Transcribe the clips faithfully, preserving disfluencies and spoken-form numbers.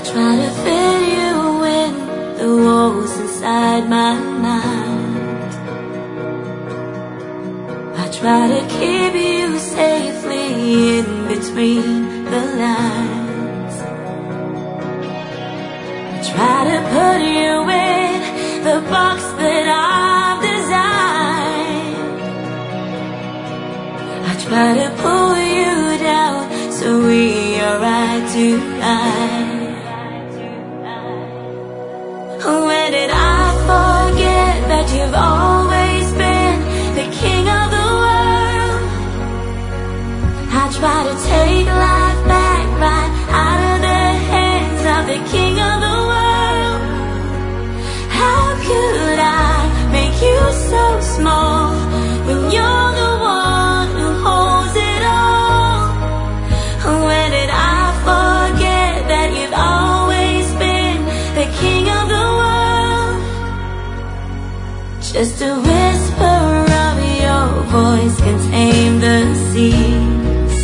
try to fit you in the walls inside my mind. I try to keep you safely in between the lines. I try to put you in the box that I've designed. I try to pull you down so we are right tonight. When did I forget that you've always been the king of the world? I try to take life back right out of the hands of the king of the world. How could I make you so small when you're the one who holds it all? When did I forget that you've always been the king of the world? Just a whisper of your voice can tame the seas.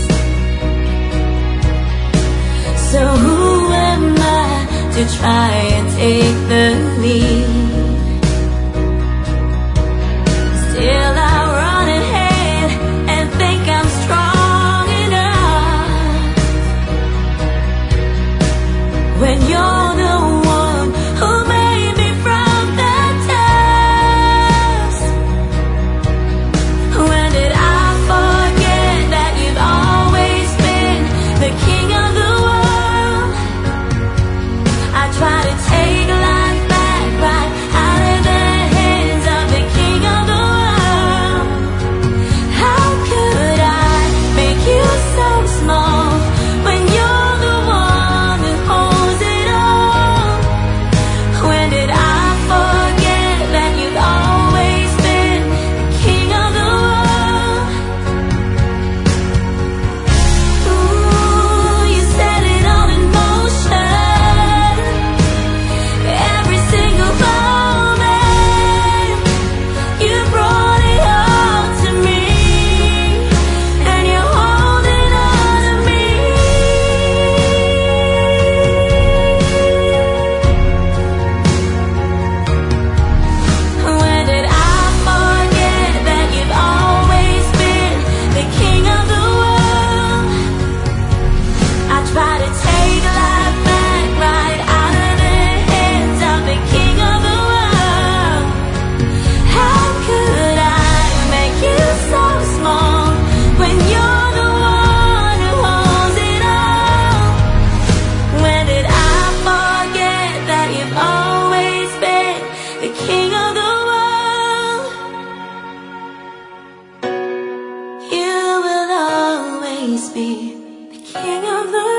So who am I to try and take the lead? Still I run ahead and think I'm strong enough, when you're the one who made me from the dust. When did I forget that you've always been the king of the world? I try to take life back right out of the hands of the king of the world. How could I make you so small when you're the one who holds it all? When did I forget that you've always been the king of the world? Ooh, you set it all in motion. Every single moment, you brought it all to me, and you're holding on to me. When did I forget that you've always been the king of the world? I try to take life back right out of the hands of the king of the world. How could I make you so small when you're the one who holds it all? When did I forget that you've always been the king of the world? You will always be the king of the